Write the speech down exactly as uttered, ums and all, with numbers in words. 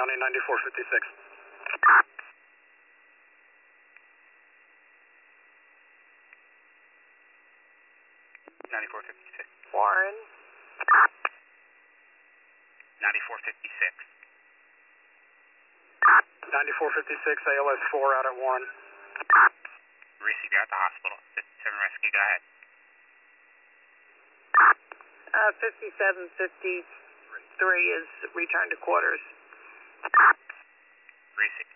County, ninety-four fifty-six. ninety-four fifty-six. Warren. ninety-four fifty-six. ninety-four fifty-six, A L S four out at Warren. Receive you at the hospital. fifty-seven rescue, go ahead. Uh, fifty-seven fifty-three is return to quarters. Receive.